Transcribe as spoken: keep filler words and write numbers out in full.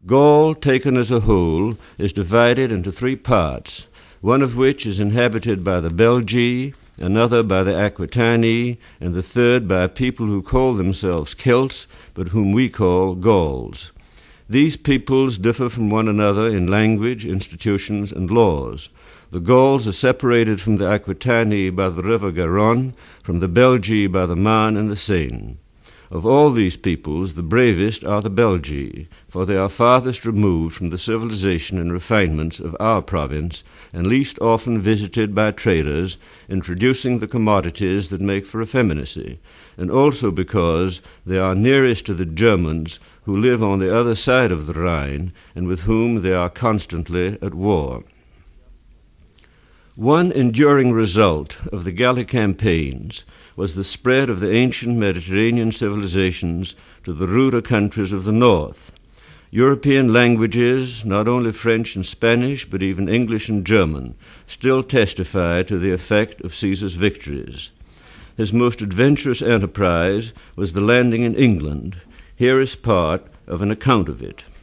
Gaul, taken as a whole, is divided into three parts, one of which is inhabited by the Belgae, another by the Aquitani, and the third by a people who call themselves Celts, but whom we call Gauls. These peoples differ from one another in language, institutions, and laws. The Gauls are separated from the Aquitani by the river Garonne, from the Belgae by the Marne and the Seine. Of all these peoples, the bravest are the Belgae, for they are farthest removed from the civilization and refinements of our province, and least often visited by traders, introducing the commodities that make for effeminacy, and also because they are nearest to the Germans, who live on the other side of the Rhine, and with whom they are constantly at war. One enduring result of the Gallic campaigns was the spread of the ancient Mediterranean civilizations to the ruder countries of the north. European languages, not only French and Spanish, but even English and German, still testify to the effect of Caesar's victories. His most adventurous enterprise was the landing in England. Here is part of an account of it.